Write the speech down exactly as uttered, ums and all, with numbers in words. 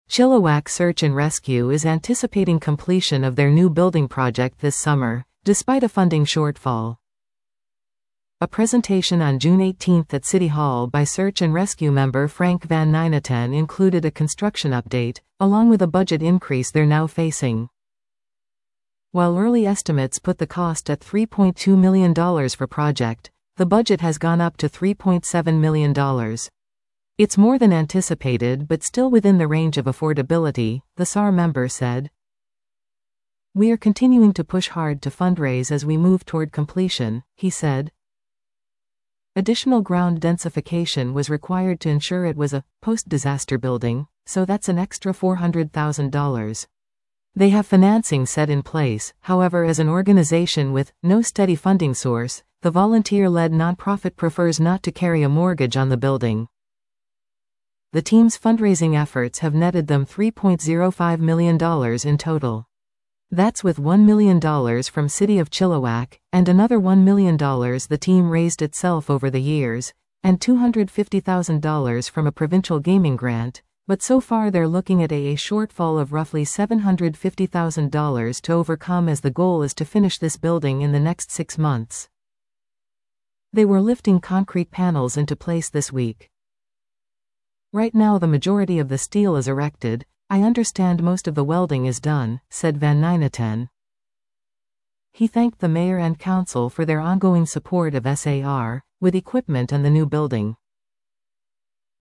Chilliwack Search and Rescue is anticipating completion of their new building project this summer, despite a funding shortfall. A presentation on June eighteenth at City Hall by Search and Rescue member Frank Van Nyneten included a construction update, along with a budget increase they're now facing. While early estimates put the cost at three point two million dollars for project, the budget has gone up to three point seven million dollars. It's more than anticipated but still within the range of affordability, the S A R member said. We are continuing to push hard to fundraise as we move toward completion, he said. Additional ground densification was required to ensure it was a post-disaster building, so that's an extra four hundred thousand dollars. They have financing set in place, however, as an organization with no steady funding source, the volunteer-led nonprofit prefers not to carry a mortgage on the building. The team's fundraising efforts have netted them three point zero five million dollars in total. That's with one million dollars from City of Chilliwack, and another one million dollars the team raised itself over the years, and two hundred fifty thousand dollars from a provincial gaming grant, but so far they're looking at a, a shortfall of roughly seven hundred fifty thousand dollars to overcome, as the goal is to finish this building in the next six months. They were lifting concrete panels into place this week. Right now the majority of the steel is erected. I understand most of the welding is done, said Van Nyneten. He thanked the mayor and council for their ongoing support of S A R, with equipment and the new building.